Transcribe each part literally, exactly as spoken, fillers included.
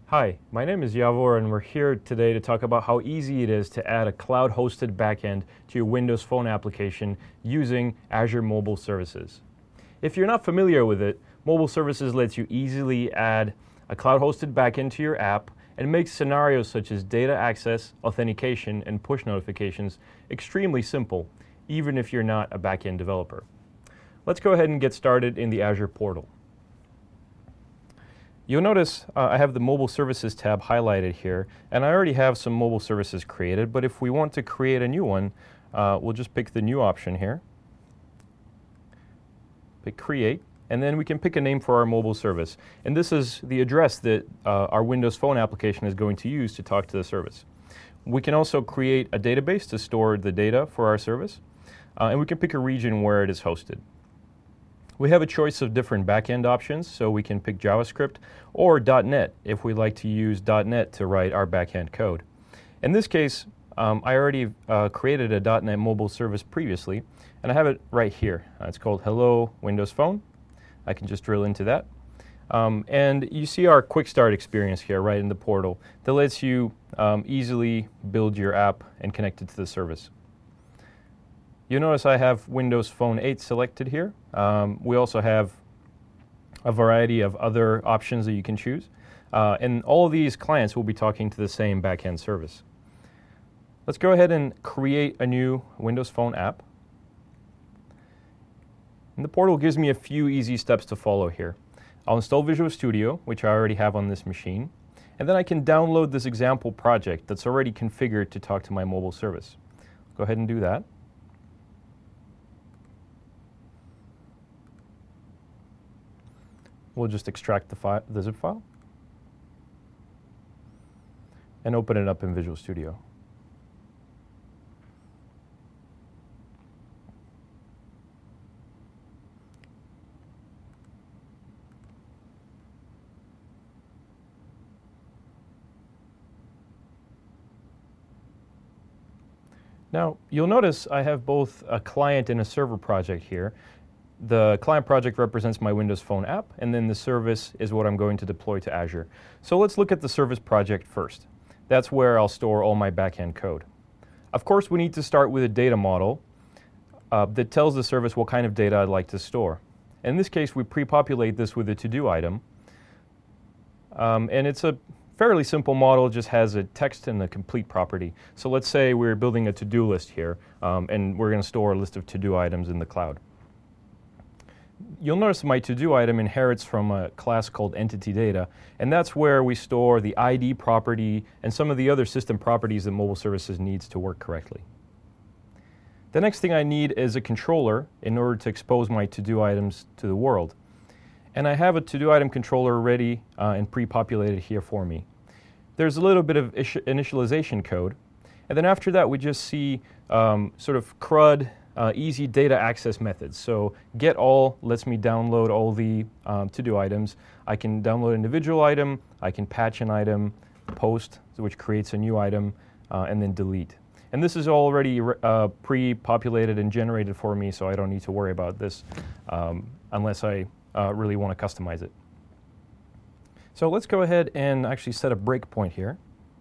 Hi, my name is Yavor and we're here today to talk about how easy it is to add a cloud-hosted backend to your Windows Phone application using Azure Mobile Services. If you're not familiar with it, Mobile Services lets you easily add a cloud-hosted backend to your app and makes scenarios such as data access, authentication, and push notifications extremely simple, even if you're not a backend developer. Let's go ahead and get started in the Azure portal. You'll notice uh, I have the Mobile Services tab highlighted here, and I already have some mobile services created, but if we want to create a new one, uh, we'll just pick the new option here. Pick Create, and then we can pick a name for our mobile service. And this is the address that uh, our Windows Phone application is going to use to talk to the service. We can also create a database to store the data for our service, uh, and we can pick a region where it is hosted. We have a choice of different backend options, so we can pick JavaScript or dot net if we like to use dot net to write our backend code. In this case, um, I already uh, created a dot net mobile service previously, and I have it right here. Uh, it's called Hello Windows Phone. I can just drill into that. Um, and you see our quick start experience here right in the portal that lets you um, easily build your app and connect it to the service. You'll notice I have Windows Phone eight selected here. Um, we also have a variety of other options that you can choose. Uh, and all of these clients will be talking to the same backend service. Let's go ahead and create a new Windows Phone app. And the portal gives me a few easy steps to follow here. I'll install Visual Studio, which I already have on this machine. And then I can download this example project that's already configured to talk to my mobile service. Go ahead and do that. We'll just extract the, file, the zip file and open it up in Visual Studio. Now, you'll notice I have both a client and a server project here. The client project represents my Windows Phone app, and then the service is what I'm going to deploy to Azure. So let's look at the service project first. That's where I'll store all my backend code. Of course, we need to start with a data model uh, that tells the service what kind of data I'd like to store. In this case, we pre-populate this with a to-do item. Um, and it's a fairly simple model, just has a text and a complete property. So let's say we're building a to-do list here, um, and we're going to store a list of to-do items in the cloud. You'll notice my to-do item inherits from a class called entity data, and that's where we store the I D property and some of the other system properties that mobile services needs to work correctly. The next thing I need is a controller in order to expose my to-do items to the world. And I have a to-do item controller ready uh, and pre-populated here for me. There's a little bit of initialization code, and then after that we just see um, sort of CRUD Uh, easy data access methods. So get all lets me download all the um, to-do items. I can download an individual item, I can patch an item, post, which creates a new item, uh, and then delete. And this is already uh, pre-populated and generated for me, so I don't need to worry about this um, unless I uh, really want to customize it. So let's go ahead and actually set a breakpoint here.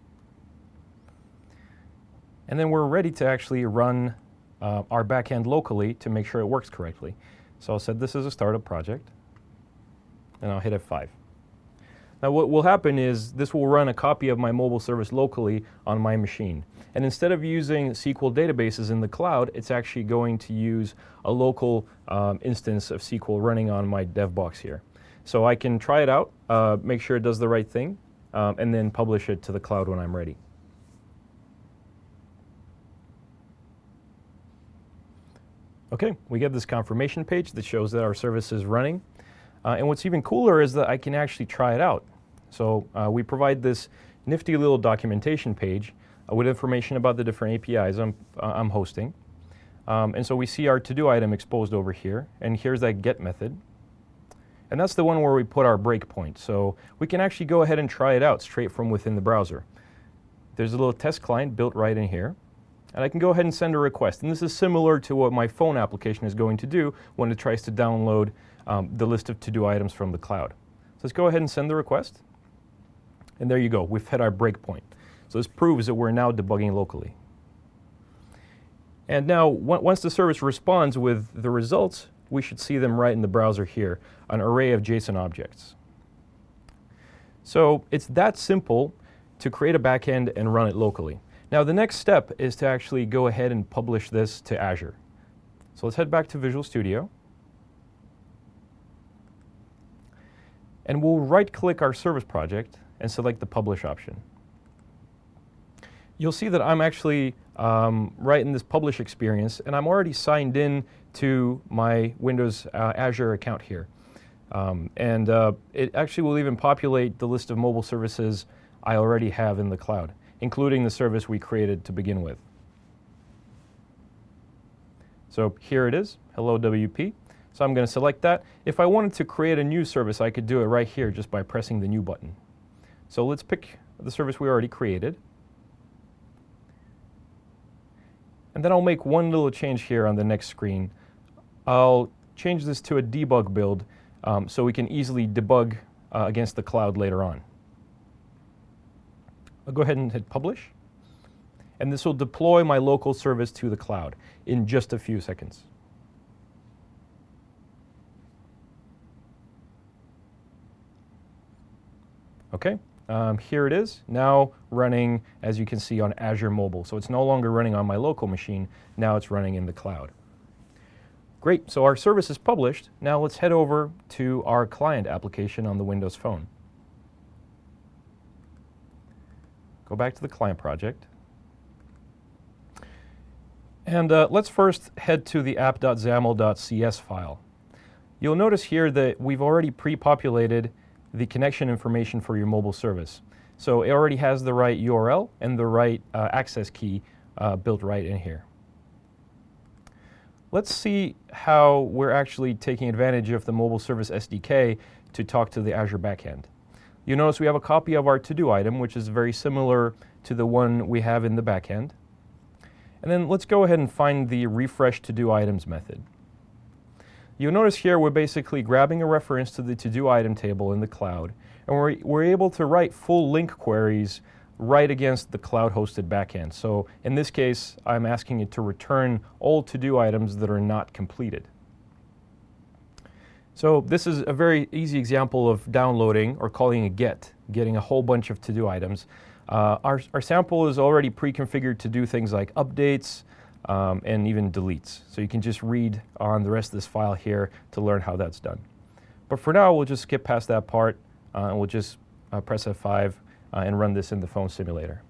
And then we're ready to actually run Uh, our backend locally to make sure it works correctly. So I'll set this as a startup project, and I'll hit F five. Now what will happen is this will run a copy of my mobile service locally on my machine. And instead of using S Q L databases in the cloud, it's actually going to use a local um, instance of S Q L running on my dev box here. So I can try it out, uh, make sure it does the right thing, um, and then publish it to the cloud when I'm ready. Okay, we get this confirmation page that shows that our service is running. Uh, and what's even cooler is that I can actually try it out. So uh, we provide this nifty little documentation page uh, with information about the different A P Is I'm, uh, I'm hosting. Um, and so we see our to-do item exposed over here, and here's that get method. And that's the one where we put our breakpoint. So we can actually go ahead and try it out straight from within the browser. There's a little test client built right in here. And I can go ahead and send a request. And this is similar to what my phone application is going to do when it tries to download um, the list of to-do items from the cloud. So let's go ahead and send the request. And there you go, we've hit our breakpoint. So this proves that we're now debugging locally. And now, once the service responds with the results, we should see them right in the browser here, an array of JSON objects. So it's that simple to create a backend and run it locally. Now the next step is to actually go ahead and publish this to Azure. So let's head back to Visual Studio. And we'll right-click our service project and select the Publish option. You'll see that I'm actually um, right in this Publish experience, and I'm already signed in to my Windows uh, Azure account here. Um, and uh, it actually will even populate the list of mobile services I already have in the cloud, including the service we created to begin with. So here it is, Hello W P. So I'm going to select that. If I wanted to create a new service, I could do it right here just by pressing the New button. So let's pick the service we already created. And then I'll make one little change here on the next screen. I'll change this to a debug build um, so we can easily debug uh, against the cloud later on. I'll go ahead and hit Publish. And this will deploy my local service to the cloud in just a few seconds. Okay, um, here it is, now running, as you can see, on Azure Mobile. So it's no longer running on my local machine, now it's running in the cloud. Great, so our service is published. Now let's head over to our client application on the Windows Phone. Go back to the client project. And uh, let's first head to the app dot xaml dot c s file. You'll notice here that we've already pre-populated the connection information for your mobile service. So it already has the right U R L and the right uh, access key uh, built right in here. Let's see how we're actually taking advantage of the mobile service S D K to talk to the Azure backend. You notice we have a copy of our to-do item, which is very similar to the one we have in the backend. And then let's go ahead and find the refresh to-do items method. You'll notice here we're basically grabbing a reference to the to-do item table in the cloud, and we're, we're able to write full link queries right against the cloud-hosted backend. So in this case, I'm asking it to return all to-do items that are not completed. So this is a very easy example of downloading or calling a get, getting a whole bunch of to-do items. Uh, our, our sample is already pre-configured to do things like updates um, and even deletes. So you can just read on the rest of this file here to learn how that's done. But for now, we'll just skip past that part uh, and we'll just uh, press F five uh, and run this in the phone simulator.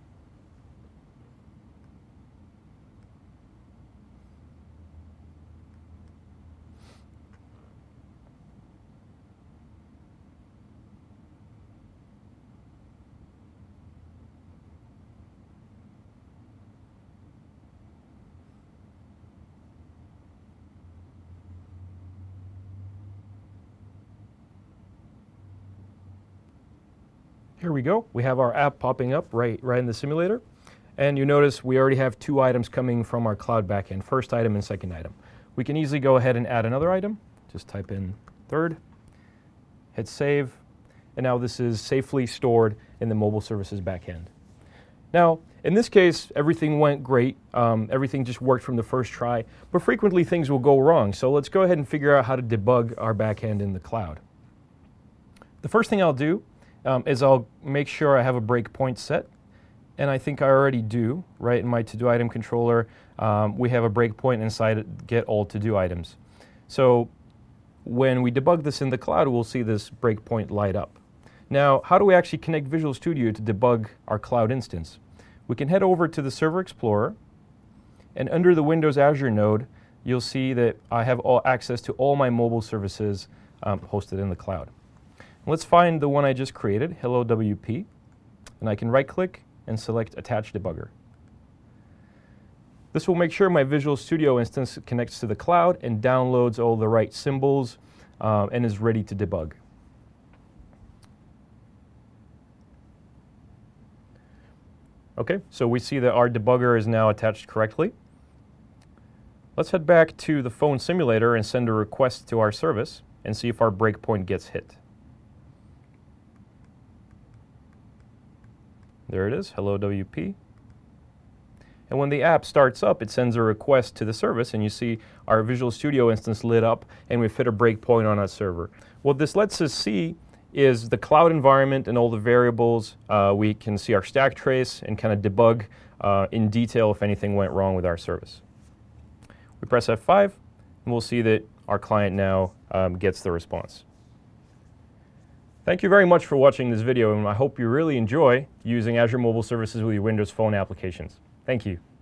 Here we go. We have our app popping up right, right in the simulator. And you notice we already have two items coming from our cloud backend, first item and second item. We can easily go ahead and add another item. Just type in third, hit save, and now this is safely stored in the mobile services backend. Now, in this case, everything went great. Um, everything just worked from the first try, but frequently things will go wrong. So let's go ahead and figure out how to debug our backend in the cloud. The first thing I'll do Um, is I'll make sure I have a breakpoint set, and I think I already do. Right in my to-do item controller, um, we have a breakpoint inside it, get all to-do items. So when we debug this in the cloud, we'll see this breakpoint light up. Now, how do we actually connect Visual Studio to debug our cloud instance? We can head over to the Server Explorer, and under the Windows Azure node, you'll see that I have all access to all my mobile services um, hosted in the cloud. Let's find the one I just created, Hello W P, and I can right-click and select Attach Debugger. This will make sure my Visual Studio instance connects to the cloud and downloads all the right symbols um, and is ready to debug. Okay, so we see that our debugger is now attached correctly. Let's head back to the phone simulator and send a request to our service and see if our breakpoint gets hit. There it is, hello W P. And when the app starts up, it sends a request to the service, and you see our Visual Studio instance lit up, and we've hit a breakpoint on that server. What this lets us see is the cloud environment and all the variables. Uh, we can see our stack trace and kind of debug uh, in detail if anything went wrong with our service. We press F five, and we'll see that our client now um, gets the response. Thank you very much for watching this video, and I hope you really enjoy using Azure Mobile Services with your Windows Phone applications. Thank you.